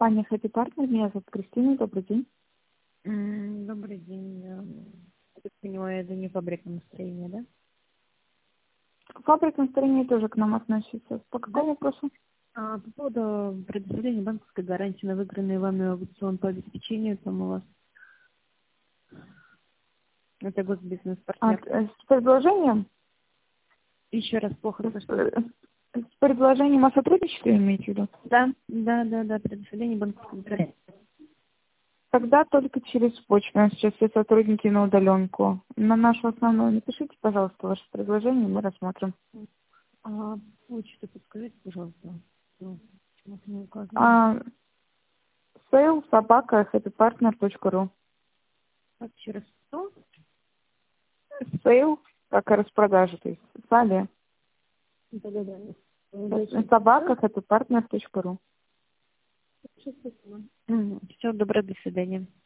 компания Happy Partner. Меня зовут Кристина. Добрый день. Добрый день. Я так понимаю, это не фабрика настроения, да? Фабрика настроения тоже к нам относится. По какому вопросу? По поводу предоставления банковской гарантии на выигранный вами аукцион по обеспечению, там у вас это госбизнес-партнер. С предложением? Еще раз плохо слышно. С предложением о сотрудничестве имеете в виду? Да, предоставление банковской гарантии. Тогда только через почту. У нас сейчас все сотрудники на удаленку. На нашу основную напишите, пожалуйста, ваше предложение, мы рассмотрим. Почту подскажите, пожалуйста. Почему-то не указано. sale@happypartner.ru. Так, еще раз. Что? Sale, как и распродажа, то есть сале. Да. @happypartner.ru. Все, доброго, до свидания.